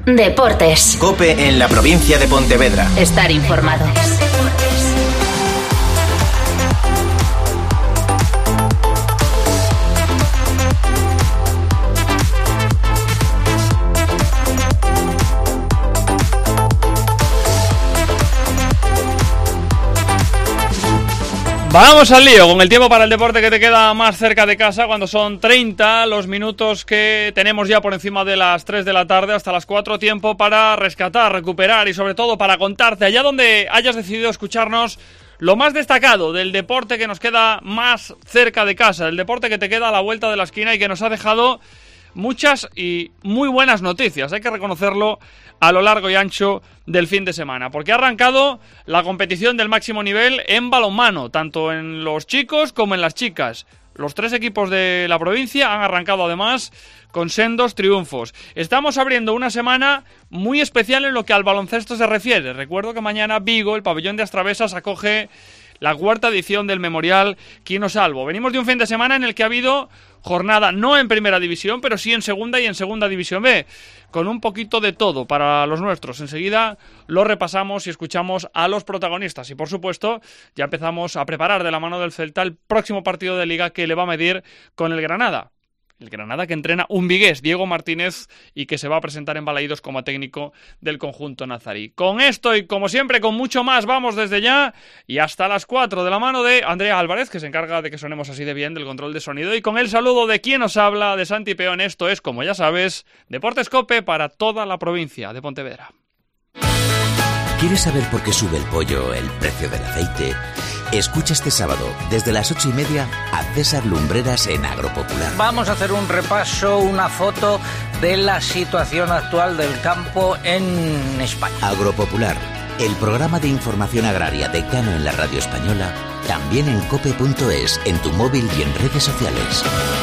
Deportes. COPE en la provincia de Pontevedra. Estar informado. Vamos al lío con el tiempo para el deporte que te queda más cerca de casa, cuando son 30 los minutos que tenemos ya por encima de las 3 de la tarde hasta las 4, tiempo para rescatar, recuperar y sobre todo para contarte allá donde hayas decidido escucharnos lo más destacado del deporte que nos queda más cerca de casa, el deporte que te queda a la vuelta de la esquina y que nos ha dejado muchas y muy buenas noticias, hay que reconocerlo, a lo largo y ancho del fin de semana, porque ha arrancado la competición del máximo nivel en balonmano, tanto en los chicos como en las chicas. Los 3 equipos de la provincia han arrancado además con sendos triunfos. Estamos abriendo una semana muy especial en lo que al baloncesto se refiere. Recuerdo que mañana Vigo, el pabellón de Astravesas, acoge la 4ª edición del Memorial Quino Salvo. Venimos de un fin de semana en el que ha habido jornada no en primera división, pero sí en segunda y en segunda división B, con un poquito de todo para los nuestros. Enseguida lo repasamos y escuchamos a los protagonistas y por supuesto ya empezamos a preparar de la mano del Celta el próximo partido de Liga que le va a medir con el Granada. El Granada que entrena un vigués, Diego Martínez, y que se va a presentar en Balaídos como técnico del conjunto nazarí. Con esto y como siempre con mucho más vamos desde ya y hasta las 4 de la mano de Andrea Álvarez, que se encarga de que sonemos así de bien del control de sonido, y con el saludo de quien nos habla, de Santi Peón. Esto es, como ya sabes, Deportes COPE para toda la provincia de Pontevedra. ¿Quieres saber por qué sube el pollo el precio del aceite? Escucha este sábado, desde las 8:30, a César Lumbreras en Agropopular. Vamos a hacer un repaso, una foto de la situación actual del campo en España. Agropopular, el programa de información agraria decano en la radio española, también en cope.es, en tu móvil y en redes sociales.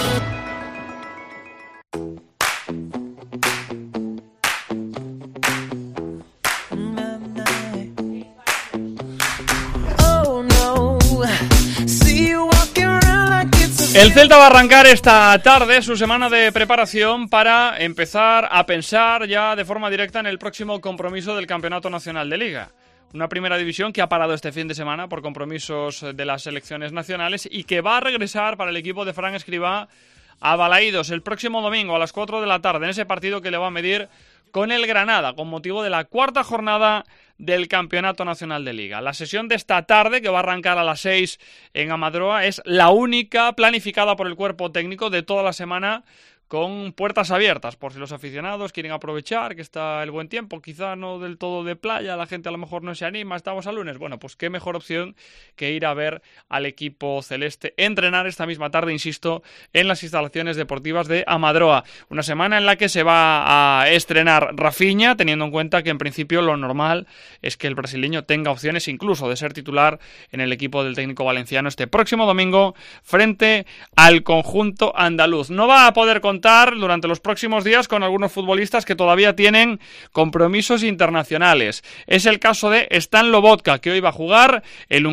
El Celta va a arrancar esta tarde su semana de preparación para empezar a pensar ya de forma directa en el próximo compromiso del Campeonato Nacional de Liga. Una primera división que ha parado este fin de semana por compromisos de las selecciones nacionales y que va a regresar para el equipo de Fran Escribá a Balaídos el próximo domingo a las 4 de la tarde en ese partido que le va a medir con el Granada con motivo de la 4ª jornada del Campeonato Nacional de Liga. La sesión de esta tarde, que va a arrancar a las 6 en Amadroa, es la única planificada por el cuerpo técnico de toda la semana, con puertas abiertas, por si los aficionados quieren aprovechar que está el buen tiempo, quizá no del todo de playa, la gente a lo mejor no se anima, estamos a lunes, bueno, pues qué mejor opción que ir a ver al equipo celeste entrenar esta misma tarde, insisto, en las instalaciones deportivas de Amadroa. Una semana en la que se va a estrenar Rafinha, teniendo en cuenta que en principio lo normal es que el brasileño tenga opciones incluso de ser titular en el equipo del técnico valenciano este próximo domingo frente al conjunto andaluz. No va a poder contar durante los próximos días con algunos futbolistas que todavía tienen compromisos internacionales. Es el caso de Stan Lobotka, que hoy va a jugar el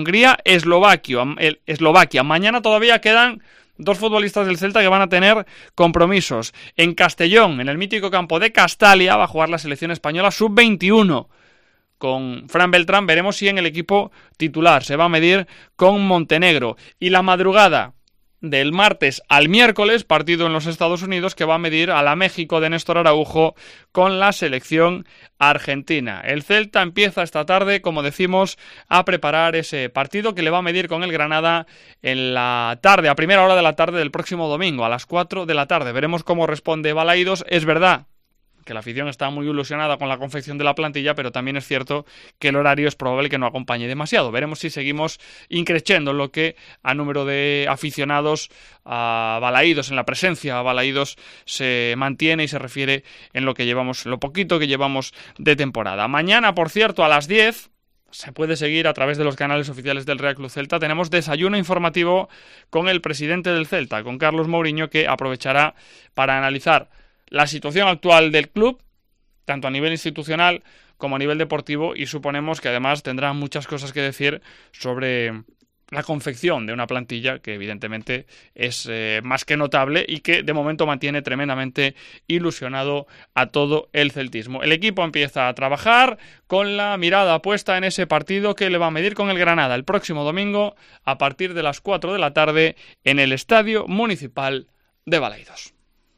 Hungría-Eslovaquia. Mañana todavía quedan 2 futbolistas del Celta que van a tener compromisos. En Castellón, en el mítico campo de Castalia, va a jugar la selección española sub-21. Con Fran Beltrán veremos si en el equipo titular se va a medir con Montenegro. Y la madrugada del martes al miércoles, partido en los Estados Unidos que va a medir a la México de Néstor Araujo con la selección argentina. El Celta empieza esta tarde, como decimos, a preparar ese partido que le va a medir con el Granada en la tarde, a primera hora de la tarde del próximo domingo, a las 4 de la tarde. Veremos cómo responde Balaídos. Es verdad que la afición está muy ilusionada con la confección de la plantilla, pero también es cierto que el horario es probable que no acompañe demasiado. Veremos si seguimos increciendo lo que a número de aficionados a Balaídos, en la presencia a Balaídos, se mantiene y se refiere en lo que llevamos, lo poquito que llevamos de temporada. Mañana, por cierto, a las 10... se puede seguir a través de los canales oficiales del Real Club Celta. Tenemos desayuno informativo con el presidente del Celta, con Carlos Mourinho, que aprovechará para analizar la situación actual del club, tanto a nivel institucional como a nivel deportivo, y suponemos que además tendrá muchas cosas que decir sobre la confección de una plantilla que evidentemente es más que notable y que de momento mantiene tremendamente ilusionado a todo el celtismo. El equipo empieza a trabajar con la mirada puesta en ese partido que le va a medir con el Granada el próximo domingo a partir de las 4 de la tarde en el Estadio Municipal de Balaidos.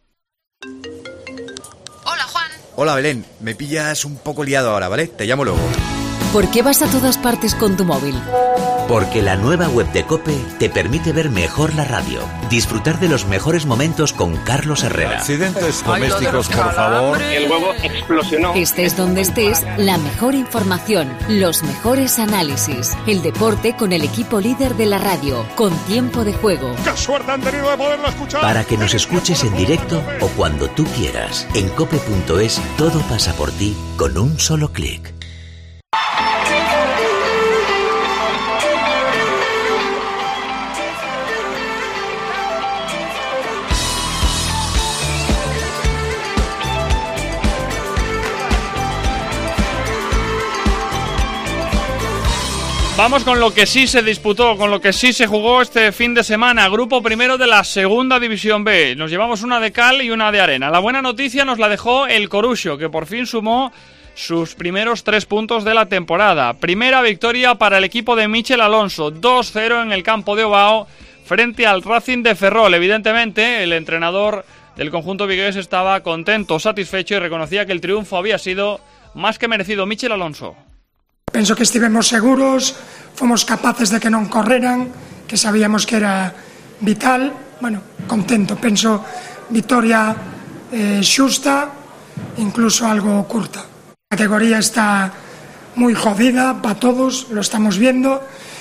Hola, Juan. Hola, Belén. Me pillas un poco liado ahora, ¿vale? Te llamo luego. ¿Por qué vas a todas partes con tu móvil? Porque la nueva web de COPE te permite ver mejor la radio, disfrutar de los mejores momentos con Carlos Herrera. Accidentes domésticos, por favor. El huevo explosionó. Estés donde estés, la mejor información, los mejores análisis, el deporte con el equipo líder de la radio, con Tiempo de Juego. ¡Qué suerte han tenido de poderlo escuchar! Para que nos escuches en directo o cuando tú quieras. En cope.es todo pasa por ti con un solo clic. Vamos con lo que sí se disputó, con lo que sí se jugó este fin de semana. Grupo primero de la Segunda División B. Nos llevamos una de cal y una de arena. La buena noticia nos la dejó el Coruxo, que por fin sumó sus primeros 3 puntos de la temporada. Primera victoria para el equipo de Michel Alonso, 2-0 en el campo de Ovao frente al Racing de Ferrol. Evidentemente, el entrenador del conjunto vigués estaba contento, satisfecho y reconocía que el triunfo había sido más que merecido. Michel Alonso. Penso que estivemos seguros, fomos capaces de que non correran, que sabíamos que era vital. Bueno, contento, penso victoria xusta, incluso algo curta. La categoría está muy jodida para todos, lo estamos viendo,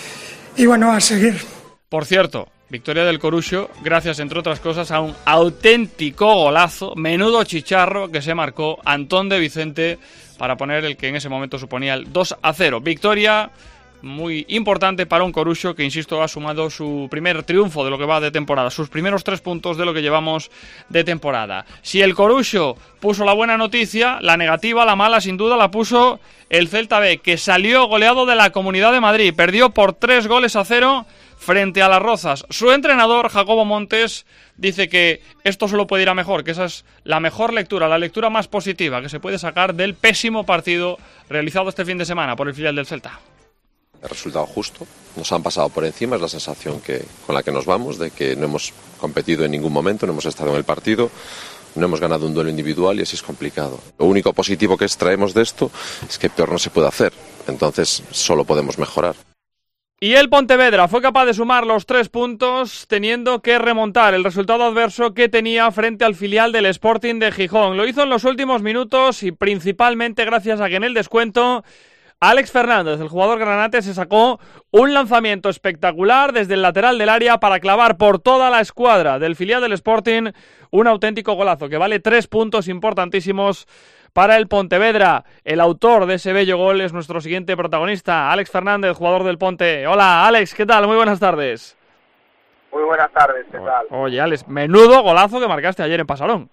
y bueno, a seguir. Por cierto, victoria del Coruxo, gracias entre otras cosas a un auténtico golazo, menudo chicharro que se marcó Antón de Vicente para poner el que en ese momento suponía el 2-0. Victoria muy importante para un Coruxo que, insisto, ha sumado su primer triunfo de lo que va de temporada, sus primeros 3 puntos de lo que llevamos de temporada. Si el Coruxo puso la buena noticia, la negativa, la mala, sin duda la puso el Celta B, que salió goleado de la Comunidad de Madrid, perdió por 3-0 frente a las Rozas. Su entrenador, Jacobo Montes, dice que esto solo puede ir a mejor, que esa es la mejor lectura, la lectura más positiva que se puede sacar del pésimo partido realizado este fin de semana por el filial del Celta. El resultado justo, nos han pasado por encima, es la sensación con la que nos vamos, de que no hemos competido en ningún momento, no hemos estado en el partido, no hemos ganado un duelo individual y así es complicado. Lo único positivo que extraemos de esto es que peor no se puede hacer, entonces solo podemos mejorar. Y el Pontevedra fue capaz de sumar los 3 puntos teniendo que remontar el resultado adverso que tenía frente al filial del Sporting de Gijón. Lo hizo en los últimos minutos y principalmente gracias a que en el descuento Alex Fernández, el jugador granate, se sacó un lanzamiento espectacular desde el lateral del área para clavar por toda la escuadra del filial del Sporting un auténtico golazo que vale 3 puntos importantísimos para el Pontevedra. El autor de ese bello gol es nuestro siguiente protagonista, Alex Fernández, jugador del Ponte. Hola, Alex, ¿qué tal? Muy buenas tardes. Muy buenas tardes, ¿qué tal? Oye, Alex, menudo golazo que marcaste ayer en Pasarón.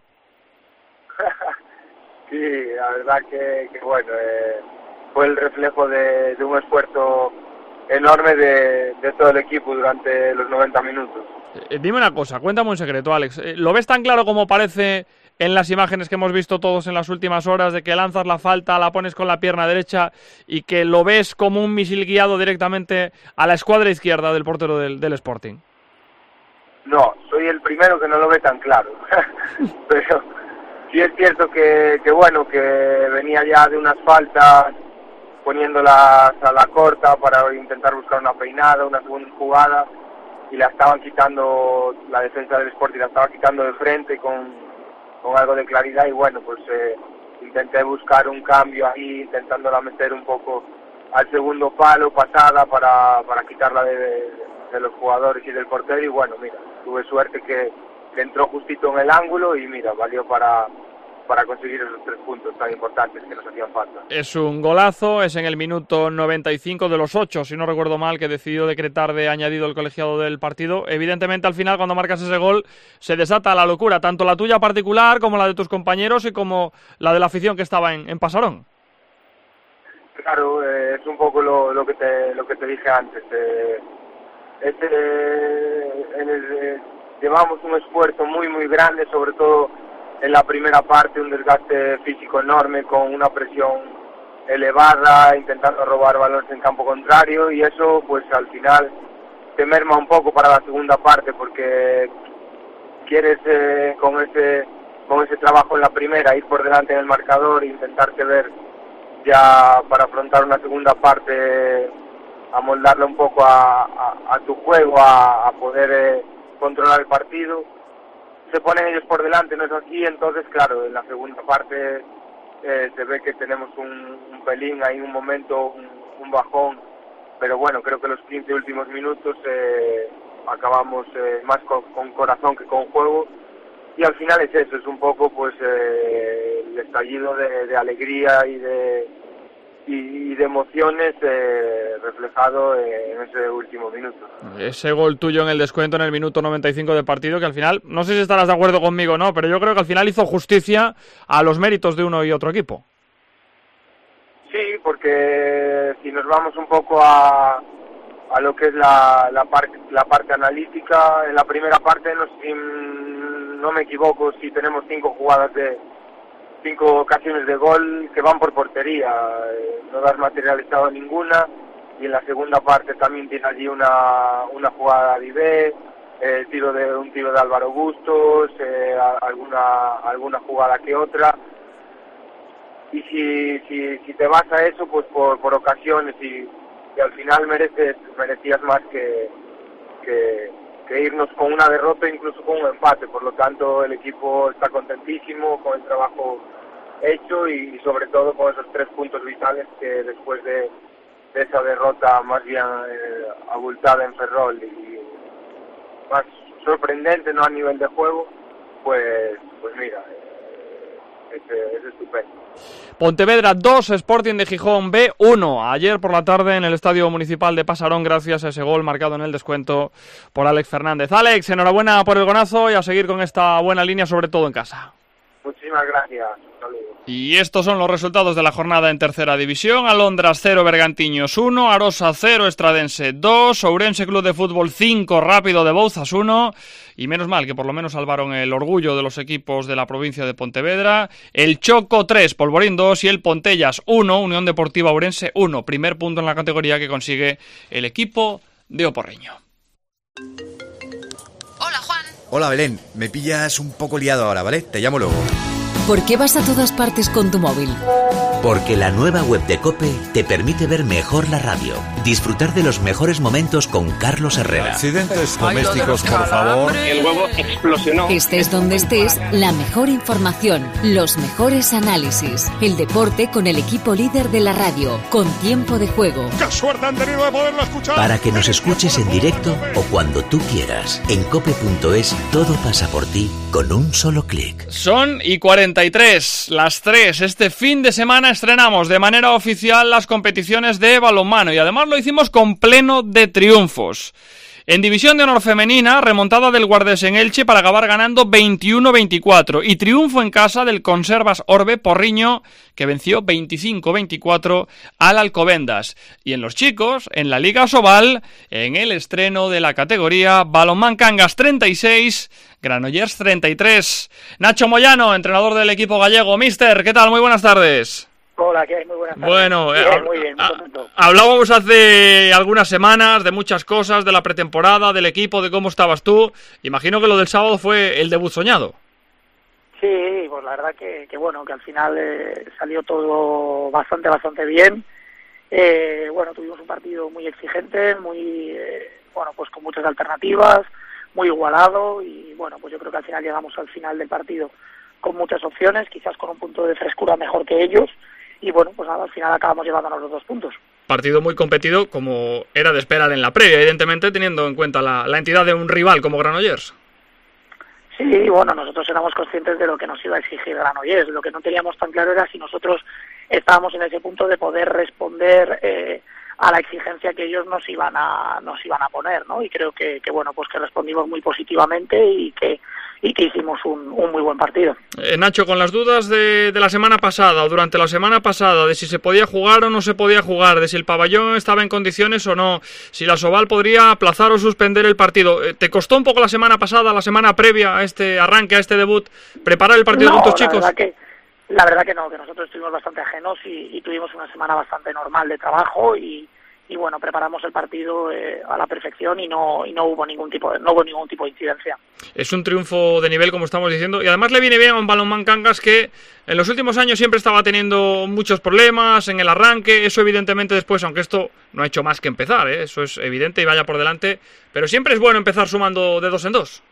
Sí, la verdad que bueno, fue el reflejo de un esfuerzo enorme de todo el equipo durante los 90 minutos. Dime una cosa, cuéntame un secreto, Alex. ¿Lo ves tan claro como parece en las imágenes que hemos visto todos en las últimas horas, de que lanzas la falta, la pones con la pierna derecha y que lo ves como un misil guiado directamente a la escuadra izquierda del portero del Sporting? No, soy el primero que no lo ve tan claro. Pero sí es cierto que bueno, que venía ya de unas faltas, poniéndolas a la corta para intentar buscar una peinada, una segunda jugada, y la estaban quitando, la defensa del Sporting la estaba quitando de frente con algo de claridad, y bueno, pues intenté buscar un cambio ahí, intentándola meter un poco al segundo palo, pasada, para quitarla de los jugadores y del portero, y bueno, mira, tuve suerte que entró justito en el ángulo y mira, valió para conseguir esos 3 puntos tan importantes que nos hacían falta. Es un golazo, es en el minuto 95 de los 8, si no recuerdo mal, que decidió decretar de añadido el colegiado del partido. Evidentemente, al final, cuando marcas ese gol, se desata la locura, tanto la tuya particular como la de tus compañeros y como la de la afición que estaba en Pasarón. Claro, es un poco lo que te dije antes. llevamos un esfuerzo muy muy grande, sobre todo en la primera parte, un desgaste físico enorme con una presión elevada, intentando robar balones en campo contrario, y eso pues al final te merma un poco para la segunda parte, porque quieres con ese trabajo en la primera ir por delante en el marcador e intentarte ver ya para afrontar una segunda parte, amoldarla un poco a tu juego, a poder controlar el partido. Se ponen ellos por delante, no es así, entonces claro, en la segunda parte se ve que tenemos un pelín, hay un momento, un bajón, pero bueno, creo que los 15 últimos minutos acabamos más con corazón que con juego, y al final es eso, es un poco pues el estallido de alegría y de emociones reflejado en ese último minuto. Ese gol tuyo en el descuento en el minuto 95 de partido, que al final, no sé si estarás de acuerdo conmigo o no, pero yo creo que al final hizo justicia a los méritos de uno y otro equipo. Sí, porque si nos vamos un poco a lo que es la parte analítica, en la primera parte, no me equivoco, si tenemos 5 ocasiones de gol que van por portería, no das materializado ninguna, y en la segunda parte también tiene allí una jugada de Ibe, un tiro de Álvaro Bustos, alguna jugada que otra, y si te vas a eso, pues por ocasiones, y al final merecías más que irnos con una derrota, incluso con un empate. Por lo tanto, el equipo está contentísimo con el trabajo hecho y sobre todo con esos 3 puntos vitales que después de esa derrota más bien abultada en Ferrol y más sorprendente, no a nivel de juego, pues mira, es estupendo. Pontevedra 2, Sporting de Gijón B 1. Ayer por la tarde en el Estadio Municipal de Pasarón, gracias a ese gol marcado en el descuento por Alex Fernández. Alex, enhorabuena por el gonazo y a seguir con esta buena línea, sobre todo en casa. Muchísimas gracias. Saludos. Y estos son los resultados de la jornada en tercera división. Alondras 0, Bergantiños 1, Arosa 0, Estradense 2, Ourense Club de Fútbol 5, Rápido de Bouzas 1. Y menos mal que por lo menos salvaron el orgullo de los equipos de la provincia de Pontevedra. El Choco 3, Polvorín 2 y el Pontellas 1, Unión Deportiva Ourense 1. Primer punto en la categoría que consigue el equipo de Oporreño. Hola, Juan. Hola, Belén. Me pillas un poco liado ahora, ¿vale? Te llamo luego. ¿Por qué vas a todas partes con tu móvil? Porque la nueva web de COPE te permite ver mejor la radio, disfrutar de los mejores momentos con Carlos Herrera. Accidentes domésticos, por favor. El huevo explosionó. Estés donde estés, la mejor información, los mejores análisis, el deporte con el equipo líder de la radio, con tiempo de juego. ¡Qué suerte han tenido de poderlo escuchar! Para que nos escuches en directo o cuando tú quieras. En cope.es todo pasa por ti con un solo clic. Son y 43, las 3. Este fin de semana estrenamos de manera oficial las competiciones de balonmano y además lo hicimos con pleno de triunfos. En División de Honor Femenina, remontada del Guardés en Elche para acabar ganando 21-24 y triunfo en casa del Conservas Orbe Porriño, que venció 25-24 al Alcobendas. Y en los chicos, en la Liga Sobal, en el estreno de la categoría, Balonmán Cangas 36, Granollers 33. Nacho Moyano, entrenador del equipo gallego. Mister, ¿qué tal? Muy buenas tardes. Hola, ¿qué hay? Muy buenas tardes. Bueno, muy bien, muy contento. Hablábamos hace algunas semanas de muchas cosas, de la pretemporada, del equipo, de cómo estabas tú. Imagino que lo del sábado fue el debut soñado. Sí, pues la verdad que bueno, que al final salió todo bastante bien. Bueno, tuvimos un partido muy exigente, muy bueno, pues con muchas alternativas, muy igualado y bueno, pues yo creo que al final llegamos al final del partido con muchas opciones, quizás con un punto de frescura mejor que ellos. Y bueno, pues nada, al final acabamos llevándonos los 2 puntos. Partido muy competido, como era de esperar en la previa, evidentemente teniendo en cuenta la entidad de un rival como Granollers. Sí, bueno, nosotros éramos conscientes de lo que nos iba a exigir Granollers. Lo que no teníamos tan claro era si nosotros estábamos en ese punto de poder responder a la exigencia que ellos nos iban a poner, ¿no? Y creo que bueno, pues que respondimos muy positivamente y que hicimos un muy buen partido. Nacho, con las dudas de la semana pasada o durante la semana pasada de si se podía jugar o no se podía jugar, de si el pabellón estaba en condiciones o no, si la Asobal podría aplazar o suspender el partido, ¿te costó un poco la semana pasada, la semana previa a este arranque, a este debut, preparar el partido con tus chicos? La verdad que no, que nosotros estuvimos bastante ajenos y tuvimos una semana bastante normal de trabajo y bueno, preparamos el partido a la perfección y no hubo ningún tipo de incidencia. Es un triunfo de nivel, como estamos diciendo, y además le viene bien a un Balonmán Cangas que en los últimos años siempre estaba teniendo muchos problemas en el arranque. Eso evidentemente después, aunque esto no ha hecho más que empezar, eso es evidente y vaya por delante, pero siempre es bueno empezar sumando de 2 en 2.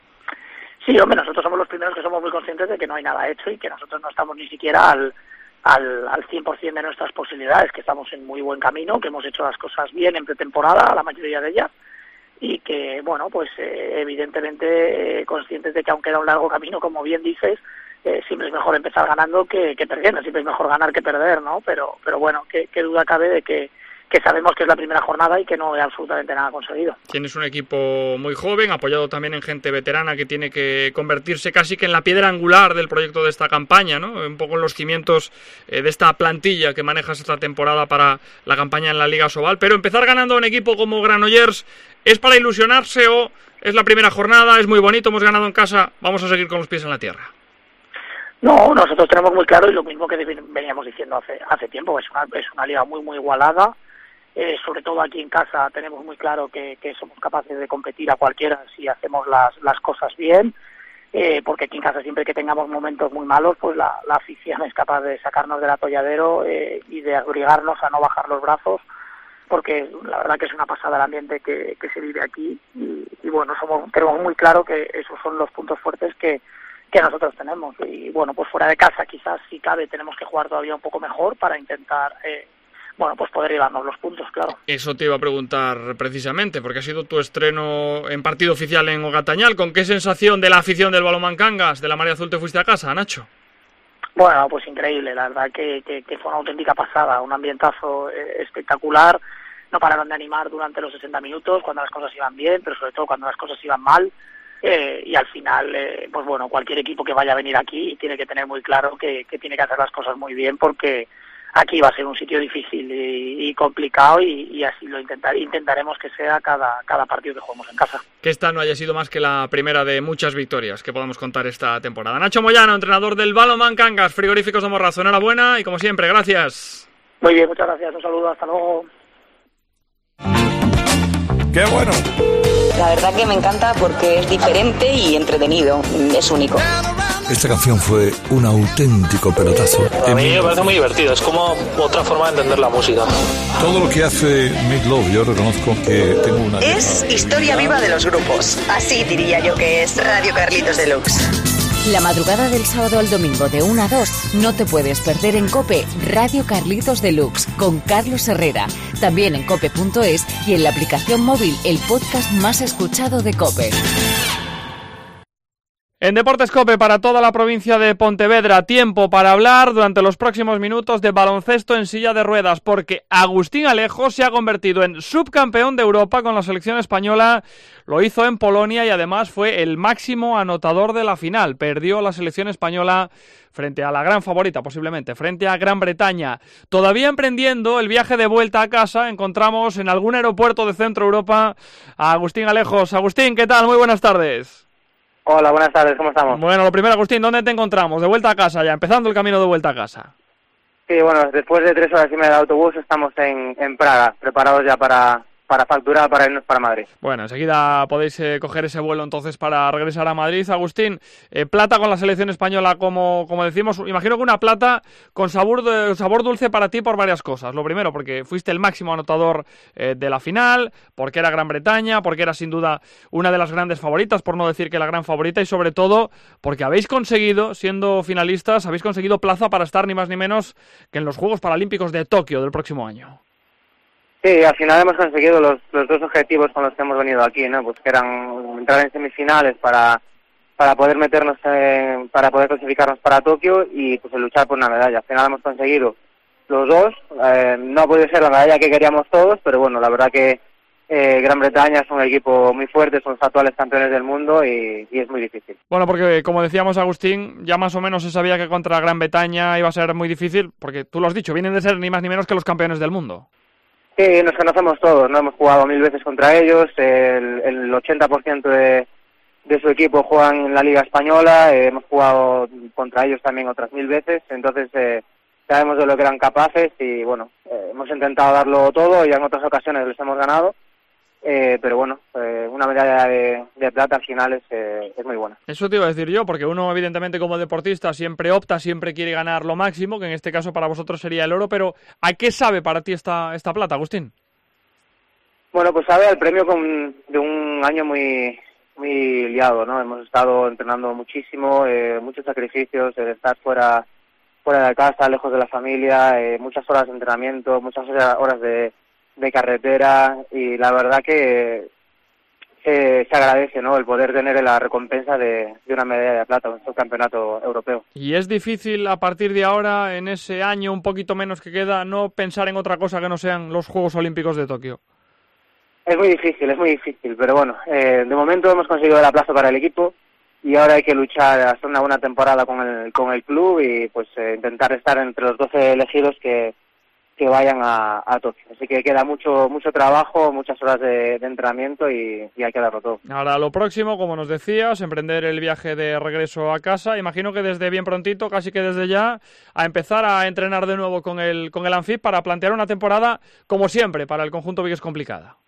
Sí, hombre, nosotros somos los primeros que somos muy conscientes de que no hay nada hecho y que nosotros no estamos ni siquiera al 100% de nuestras posibilidades, que estamos en muy buen camino, que hemos hecho las cosas bien en pretemporada, la mayoría de ellas, y que, bueno, pues evidentemente conscientes de que aunque era un largo camino, como bien dices, siempre es mejor empezar ganando que perdiendo, siempre es mejor ganar que perder, ¿no? Pero bueno, qué duda cabe de que sabemos que es la primera jornada y que no hay absolutamente nada conseguido. Tienes un equipo muy joven, apoyado también en gente veterana que tiene que convertirse casi que en la piedra angular del proyecto de esta campaña, ¿no? Un poco en los cimientos de esta plantilla que manejas esta temporada para la campaña en la Liga Asobal. Pero empezar ganando a un equipo como Granollers, ¿es para ilusionarse o es la primera jornada, es muy bonito, hemos ganado en casa, vamos a seguir con los pies en la tierra? No, nosotros tenemos muy claro, y lo mismo que veníamos diciendo hace tiempo, es una liga muy, muy igualada. Sobre todo aquí en casa tenemos muy claro que somos capaces de competir a cualquiera si hacemos las cosas bien, porque aquí en casa siempre que tengamos momentos muy malos, pues la afición es capaz de sacarnos del atolladero y de obligarnos a no bajar los brazos, porque la verdad que es una pasada el ambiente que se vive aquí y bueno, tenemos muy claro que esos son los puntos fuertes que nosotros tenemos y bueno, pues fuera de casa quizás si cabe tenemos que jugar todavía un poco mejor para intentar bueno, pues poder llevarnos los puntos, claro. Eso te iba a preguntar precisamente, porque ha sido tu estreno en partido oficial en Ogatañal. ¿Con qué sensación de la afición del Balonmán Cangas, de la Marea Azul, te fuiste a casa, Nacho? Bueno, pues increíble, la verdad que fue una auténtica pasada, un ambientazo espectacular. No pararon de animar durante los 60 minutos, cuando las cosas iban bien, pero sobre todo cuando las cosas iban mal. Y al final, pues bueno, cualquier equipo que vaya a venir aquí tiene que tener muy claro que tiene que hacer las cosas muy bien, porque aquí va a ser un sitio difícil y complicado y así lo intentaremos que sea cada partido que juguemos en casa. Que esta no haya sido más que la primera de muchas victorias que podamos contar esta temporada. Nacho Moyano, entrenador del Balonmán Cangas, Frigoríficos de Morrazo, enhorabuena y como siempre, gracias. Muy bien, muchas gracias, un saludo, hasta luego. ¡Qué bueno! La verdad que me encanta porque es diferente y entretenido, es único. Esta canción fue un auténtico pelotazo. A mí me parece muy divertido, es como otra forma de entender la música. Todo lo que hace Make Love, yo reconozco que tengo una... Es historia viva de los grupos, así diría yo que es Radio Carlitos Deluxe. La madrugada del sábado al domingo de 1 a 2 no te puedes perder en COPE Radio Carlitos Deluxe con Carlos Herrera, también en cope.es y en la aplicación móvil, el podcast más escuchado de COPE. En Deportes COPE para toda la provincia de Pontevedra, tiempo para hablar durante los próximos minutos de baloncesto en silla de ruedas, porque Agustín Alejo se ha convertido en subcampeón de Europa con la selección española, lo hizo en Polonia y además fue el máximo anotador de la final. Perdió la selección española frente a la gran favorita, posiblemente, frente a Gran Bretaña. Todavía emprendiendo el viaje de vuelta a casa, encontramos en algún aeropuerto de Centro Europa a Agustín Alejos. Agustín, ¿qué tal? Muy buenas tardes. Hola, buenas tardes, ¿cómo estamos? Bueno, lo primero, Agustín, ¿dónde te encontramos? De vuelta a casa ya, empezando el camino de vuelta a casa. Sí, bueno, después de 3 horas y media de autobús estamos en Praga, preparados ya para facturar, para irnos para Madrid. Bueno, enseguida podéis coger ese vuelo entonces para regresar a Madrid. Agustín, plata con la selección española, como decimos, imagino que una plata con sabor dulce para ti por varias cosas. Lo primero, porque fuiste el máximo anotador de la final, porque era Gran Bretaña, porque era sin duda una de las grandes favoritas, por no decir que la gran favorita, y sobre todo porque habéis conseguido, siendo finalistas, habéis conseguido plaza para estar ni más ni menos que en los Juegos Paralímpicos de Tokio del próximo año. Sí, al final hemos conseguido los 2 objetivos con los que hemos venido aquí, ¿no? Pues que eran entrar en semifinales para poder meternos, para poder clasificarnos para Tokio y pues luchar por una medalla. Al final hemos conseguido los dos. No ha podido ser la medalla que queríamos todos, pero bueno, la verdad que Gran Bretaña es un equipo muy fuerte, son los actuales campeones del mundo y es muy difícil. Bueno, porque como decíamos, Agustín, ya más o menos se sabía que contra Gran Bretaña iba a ser muy difícil, porque tú lo has dicho, vienen de ser ni más ni menos que los campeones del mundo. Sí, nos conocemos todos, ¿no? Hemos jugado 1000 veces contra ellos, el 80% de su equipo juegan en la Liga Española, hemos jugado contra ellos también otras 1000 veces, entonces sabemos de lo que eran capaces y bueno, hemos intentado darlo todo y en otras ocasiones les hemos ganado. Pero bueno, una medalla de plata al final es muy buena. Eso te iba a decir yo, porque uno evidentemente como deportista siempre opta, siempre quiere ganar lo máximo, que en este caso para vosotros sería el oro, pero ¿a qué sabe para ti esta plata, Agustín? Bueno, pues sabe al premio de un año muy liado, ¿no? Hemos estado entrenando muchísimo, muchos sacrificios, el estar fuera de casa, lejos de la familia, muchas horas de entrenamiento, muchas horas de carretera y la verdad que se agradece, ¿no? El poder tener la recompensa de una medalla de plata en este campeonato europeo. Y es difícil a partir de ahora, en ese año un poquito menos que queda, no pensar en otra cosa que no sean los Juegos Olímpicos de Tokio. Es muy difícil, pero bueno, de momento hemos conseguido el aplauso para el equipo y ahora hay que luchar, hacer una buena temporada con el club y pues intentar estar entre los 12 elegidos que vayan a Tokio. Así que queda mucho trabajo, muchas horas de entrenamiento y hay que darlo todo. Ahora lo próximo, como nos decías, emprender el viaje de regreso a casa. Imagino que desde bien prontito, casi que desde ya, a empezar a entrenar de nuevo con el Anfib para plantear una temporada, como siempre, para el conjunto Vigués complicada.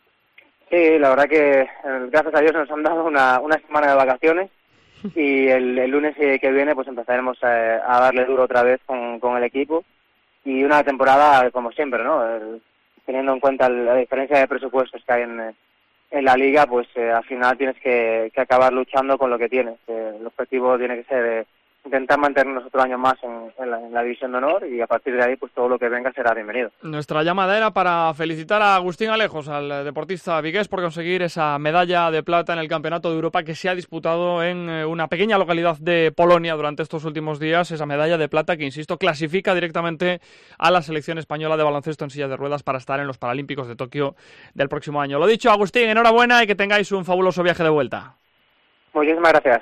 Sí, la verdad que gracias a Dios nos han dado una semana de vacaciones y el lunes que viene pues empezaremos a darle duro otra vez con el equipo. Y una temporada, como siempre, ¿no? Teniendo en cuenta la diferencia de presupuestos que hay en la liga, pues al final tienes que acabar luchando con lo que tienes. El objetivo tiene que ser intentar mantenernos otro año más en la división de honor y a partir de ahí pues todo lo que venga será bienvenido. Nuestra llamada era para felicitar a Agustín Alejos, al deportista vigués, por conseguir esa medalla de plata en el Campeonato de Europa que se ha disputado en una pequeña localidad de Polonia durante estos últimos días. Esa medalla de plata que, insisto, clasifica directamente a la selección española de baloncesto en silla de ruedas para estar en los Paralímpicos de Tokio del próximo año. Lo dicho, Agustín, enhorabuena y que tengáis un fabuloso viaje de vuelta. Muchísimas gracias.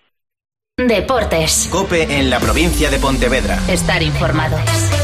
Deportes. COPE en la provincia de Pontevedra. Estar informado.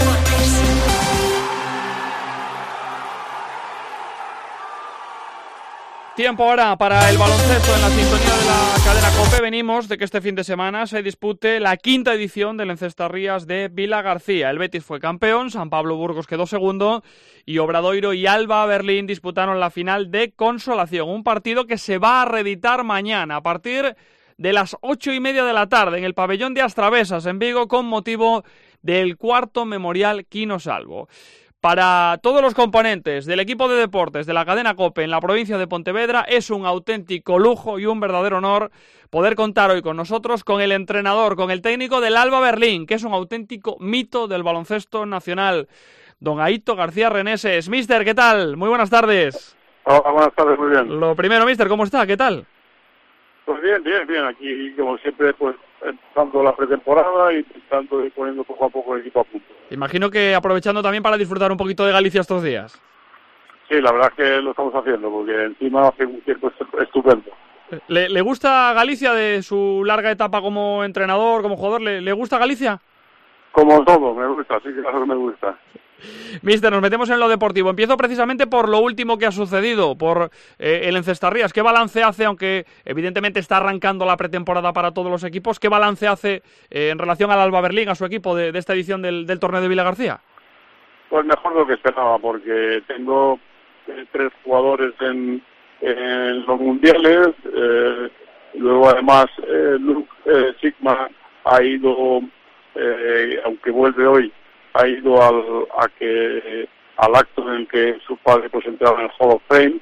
Tiempo ahora para el baloncesto en la sintonía de la cadena COPE. Venimos de que este fin de semana se dispute la 5ª edición del Encestarrías de Vilagarcía. El Betis fue campeón, San Pablo Burgos quedó segundo y Obradoiro y Alba Berlín disputaron la final de consolación. Un partido que se va a reeditar mañana a partir de las 8:30 de la tarde en el pabellón de Astravesas en Vigo con motivo del 4º Memorial Quino Salvo. Para todos los componentes del equipo de deportes de la cadena COPE en la provincia de Pontevedra es un auténtico lujo y un verdadero honor poder contar hoy con nosotros, con el entrenador, con el técnico del Alba Berlín, que es un auténtico mito del baloncesto nacional, don Aito García Reneses. Mister, ¿qué tal? Muy buenas tardes. Hola, buenas tardes, muy bien. Lo primero, mister, ¿cómo está? ¿Qué tal? Pues bien. Aquí, como siempre, pues empezando la pretemporada y intentando ir poniendo poco a poco el equipo a punto. Imagino que aprovechando también para disfrutar un poquito de Galicia estos días. Sí, la verdad es que lo estamos haciendo, porque encima hace un tiempo estupendo. ¿Le gusta Galicia de su larga etapa como entrenador, como jugador? ¿Le gusta Galicia? Como todo, me gusta, sí, claro que me gusta. Mister, nos metemos en lo deportivo. Empiezo precisamente por lo último que ha sucedido, por el Encestarrías. ¿Qué balance hace, aunque evidentemente está arrancando la pretemporada para todos los equipos, qué balance hace en relación al Alba Berlín, a su equipo de esta edición del torneo de Vilagarcía? Pues mejor de lo que esperaba, porque tengo 3 jugadores en los mundiales. Luego además Luke Sigma ha ido, aunque vuelve hoy, ha ido al acto en el que su padre pues entraba en el Hall of Fame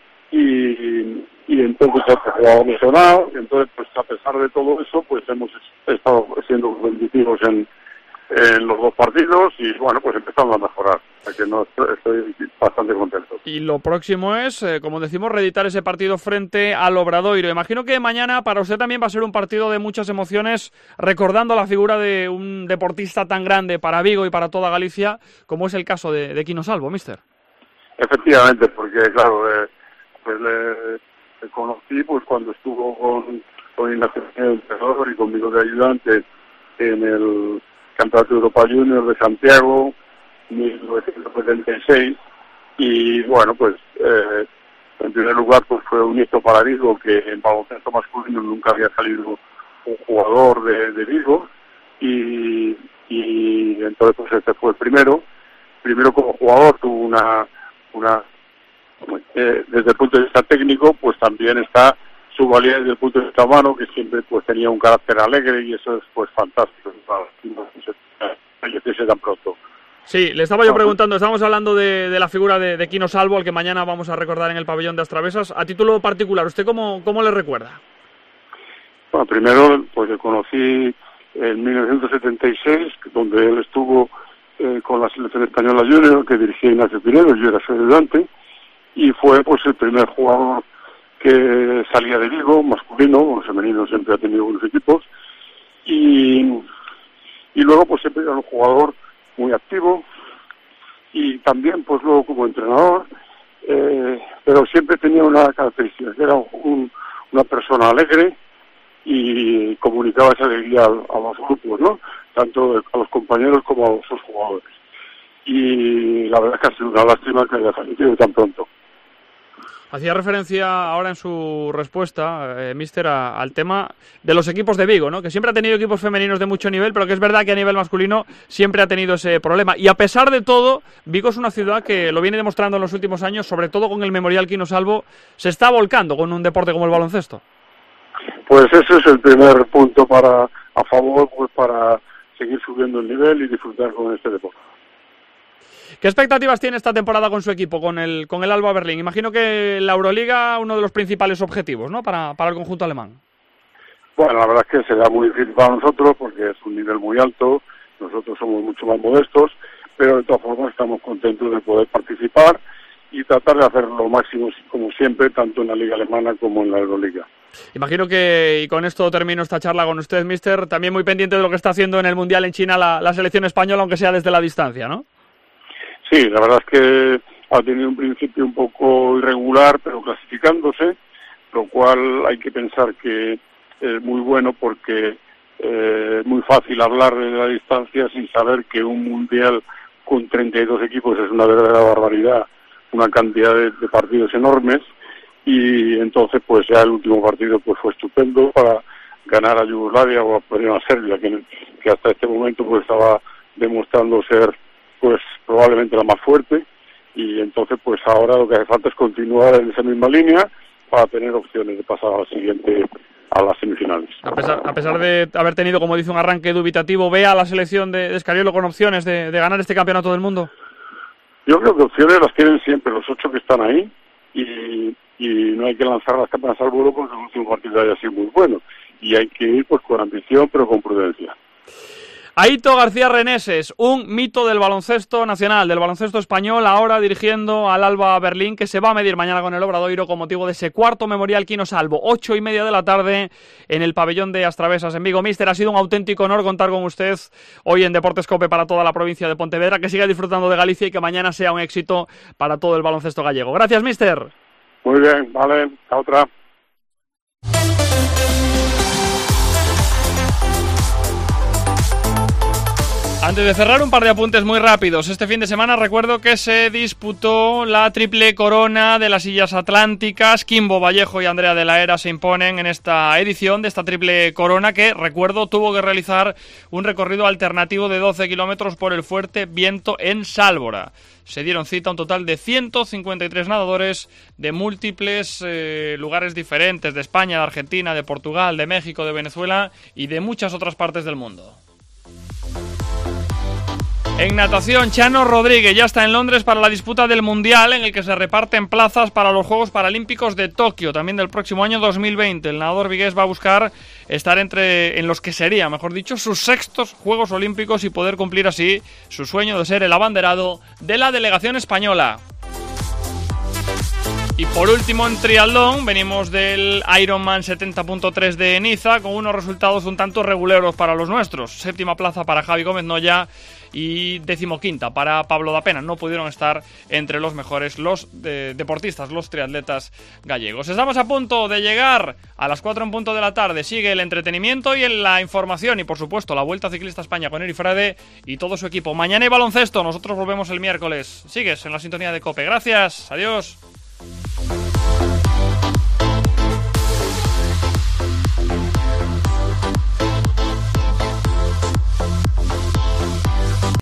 y entonces ha jugado lesionado. Entonces, pues a pesar de todo eso, pues hemos estado siendo benditos en los 2 partidos y bueno, pues empezando a mejorar. Así que no, estoy bastante contento. Y lo próximo es, como decimos, reeditar ese partido frente al Obradoiro. Imagino que mañana para usted también va a ser un partido de muchas emociones, recordando la figura de un deportista tan grande para Vigo y para toda Galicia, como es el caso de Quino Salvo, míster. Efectivamente, porque claro, pues le conocí pues cuando estuvo con Ignacio Emperador y conmigo de ayudante en el Campeonato de Europa Junior de Santiago, 1976. Y bueno, pues en primer lugar pues fue un hito para Vigo, que en baloncesto masculino nunca había salido un jugador de Vigo, y entonces pues este fue el primero como jugador. Tuvo una desde el punto de vista técnico pues también está su valía desde el punto de vista humano, que siempre pues tenía un carácter alegre, y eso es pues fantástico para fallecerse tan pronto. Sí, le estaba yo preguntando, estábamos hablando de la figura de Quino Salvo, al que mañana vamos a recordar en el pabellón de Astravesas. A título particular, ¿usted cómo le recuerda? Bueno, primero pues le conocí en 1976, donde él estuvo con la selección española junior, que dirigía Ignacio Pinedo, yo era su ayudante, y fue pues el primer jugador que salía de Vigo, masculino. Los femeninos siempre ha tenido buenos equipos, y luego pues siempre era un jugador muy activo, y también pues luego como entrenador, pero siempre tenía una característica, que era una persona alegre, y comunicaba esa alegría a los grupos, ¿no? Tanto a los compañeros como a los jugadores. Y la verdad es que ha sido una lástima que haya fallecido tan pronto. Hacía referencia ahora en su respuesta, míster, al tema de los equipos de Vigo, ¿no? Que siempre ha tenido equipos femeninos de mucho nivel, pero que es verdad que a nivel masculino siempre ha tenido ese problema. Y a pesar de todo, Vigo es una ciudad que lo viene demostrando en los últimos años, sobre todo con el Memorial Quino Salvo, se está volcando con un deporte como el baloncesto. Pues ese es el primer punto a favor, pues para seguir subiendo el nivel y disfrutar con este deporte. ¿Qué expectativas tiene esta temporada con su equipo, con el Alba Berlín? Imagino que la Euroliga, uno de los principales objetivos, ¿no?, para el conjunto alemán. Bueno, la verdad es que será muy difícil para nosotros, porque es un nivel muy alto. Nosotros somos mucho más modestos, pero de todas formas estamos contentos de poder participar y tratar de hacer lo máximo, como siempre, tanto en la Liga Alemana como en la Euroliga. Imagino que, y con esto termino esta charla con usted, míster, también muy pendiente de lo que está haciendo en el Mundial en China la selección española, aunque sea desde la distancia, ¿no? Sí, la verdad es que ha tenido un principio un poco irregular, pero clasificándose, lo cual hay que pensar que es muy bueno, porque es muy fácil hablar de la distancia sin saber que un Mundial con 32 equipos es una verdadera barbaridad, una cantidad de partidos enormes, y entonces pues ya el último partido pues fue estupendo para ganar a Yugoslavia o a Serbia, que hasta este momento pues estaba demostrando ser pues probablemente la más fuerte, y entonces pues ahora lo que hace falta es continuar en esa misma línea para tener opciones de pasar a las semifinales. A pesar de haber tenido, como dice, un arranque dubitativo, ¿ve a la selección de Scariolo con opciones de ganar este campeonato del mundo? Yo creo que opciones las tienen siempre los 8 que están ahí, y no hay que lanzar las campanas al vuelo porque el último partido haya sido muy bueno, y hay que ir pues con ambición pero con prudencia. Aito García Reneses, un mito del baloncesto nacional, del baloncesto español, ahora dirigiendo al Alba Berlín, que se va a medir mañana con el Obradoiro con motivo de ese cuarto Memorial Quino Salvo, 8:30 de la tarde en el pabellón de Astravesas en Vigo. Míster, ha sido un auténtico honor contar con usted hoy en Deportes Cope para toda la provincia de Pontevedra, que siga disfrutando de Galicia y que mañana sea un éxito para todo el baloncesto gallego. Gracias, míster. Muy bien, vale, a otra. Antes de cerrar, un par de apuntes muy rápidos. Este fin de semana recuerdo que se disputó la triple corona de las Illas Atlánticas. Kimbo Vallejo y Andrea de la Era se imponen en esta edición de esta triple corona, que, recuerdo, tuvo que realizar un recorrido alternativo de 12 kilómetros por el fuerte viento en Sálvora. Se dieron cita un total de 153 nadadores de múltiples lugares diferentes, de España, de Argentina, de Portugal, de México, de Venezuela y de muchas otras partes del mundo. En natación, Chano Rodríguez ya está en Londres para la disputa del Mundial, en el que se reparten plazas para los Juegos Paralímpicos de Tokio, también del próximo año 2020. El nadador vigués va a buscar estar en los que sería, mejor dicho, sus sextos Juegos Olímpicos y poder cumplir así su sueño de ser el abanderado de la delegación española. Y por último en triatlón venimos del Ironman 70.3 de Niza con unos resultados un tanto reguleros para los nuestros. Séptima plaza para Javi Gómez Noya y 15ª para Pablo Dapena. No pudieron estar entre los mejores los deportistas, los triatletas gallegos. Estamos a punto de llegar a las 4 en punto de la tarde. Sigue el entretenimiento y la información y por supuesto la Vuelta Ciclista a España con Eri Frade y todo su equipo. Mañana hay baloncesto, nosotros volvemos el miércoles. Sigues en la sintonía de COPE. Gracias, adiós.